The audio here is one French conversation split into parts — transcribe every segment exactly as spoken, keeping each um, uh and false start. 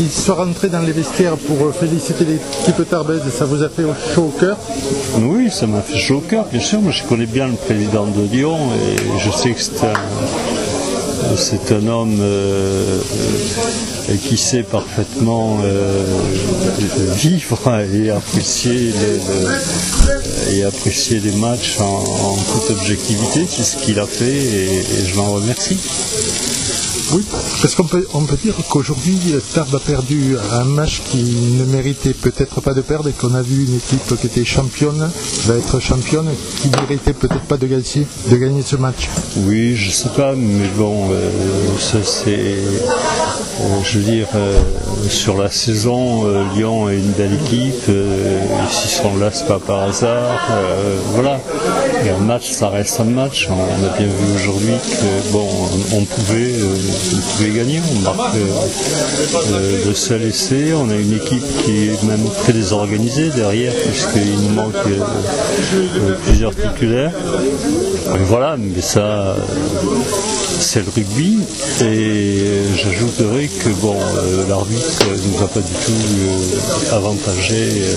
qu'il soit rentré dans les vestiaires pour féliciter l'équipe tarbaise, ça vous a fait chaud au cœur? Oui, ça m'a fait chaud au cœur, bien sûr. Moi, je connais bien le président de Lyon et je sais que c'est un, c'est un homme euh, euh, qui sait parfaitement euh, vivre et apprécier, le, le, et apprécier les matchs en, en toute objectivité. C'est ce qu'il a fait et, et je l'en remercie. Oui, parce qu'on peut, on peut dire qu'aujourd'hui, Tarbes a perdu un match qui ne méritait peut-être pas de perdre et qu'on a vu une équipe qui était championne, va être championne, qui ne méritait peut-être pas de gagner, de gagner ce match. Oui, je sais pas, mais bon, euh, ça c'est, euh, je veux dire, euh, sur la saison, euh, Lyon est une belle équipe, euh, ils s'y sont là, c'est pas par hasard, euh, voilà. Et un match, ça reste un match. On a bien vu aujourd'hui que bon, on pouvait, euh, on pouvait gagner. On marque euh, le seul essai. On a une équipe qui est même très désorganisée derrière, puisqu'il nous manque euh, plusieurs titulaires. Et voilà, mais ça, c'est le rugby. Et j'ajouterais que bon, euh, l'arbitre ne nous a pas du tout euh, avantagé euh,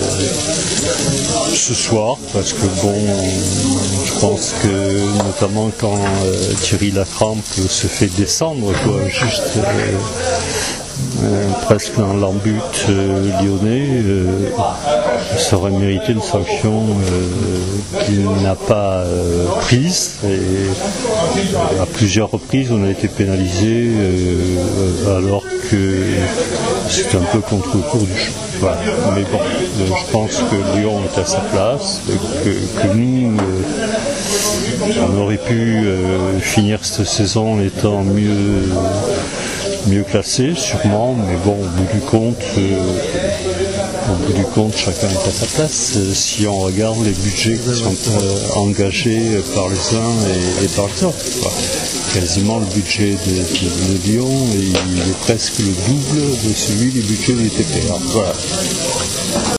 ce soir, parce que bon, je pense que notamment quand euh, Thierry Lacrampe se fait descendre, quoi, juste euh, euh, presque dans l'embut euh, lyonnais, euh, ça aurait mérité une sanction euh, qu'il n'a pas euh, prise. Et à plusieurs reprises, on a été pénalisé euh, alors que c'est un peu contre le cours du jeu. Voilà. Mais bon, euh, je pense que Lyon est à sa place, que, que nous, euh, on aurait pu euh, finir cette saison en étant mieux, mieux classé, sûrement, mais bon, au bout du compte, euh, au bout du compte, chacun est à sa place. Euh, si on regarde les budgets qui sont euh, engagés par les uns et, et par les autres, quoi. Quasiment le budget de, de, de Lyon, et il est presque le double de celui du budget du T P A. Voilà.